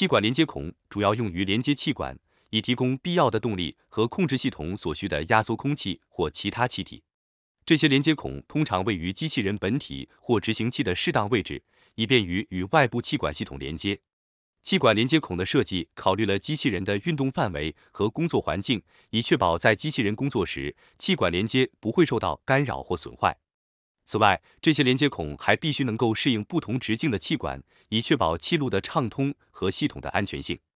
气管连接孔主要用于连接气管，以提供必要的动力和控制系统所需的压缩空气或其他气体。这些连接孔通常位于机器人本体或执行器的适当位置，以便于与外部气管系统连接。气管连接孔的设计考虑了机器人的运动范围和工作环境，以确保在机器人工作时，气管连接不会受到干扰或损坏。此外，这些连接孔还必须能够适应不同直径的气管，以确保气路的畅通和系统的安全性。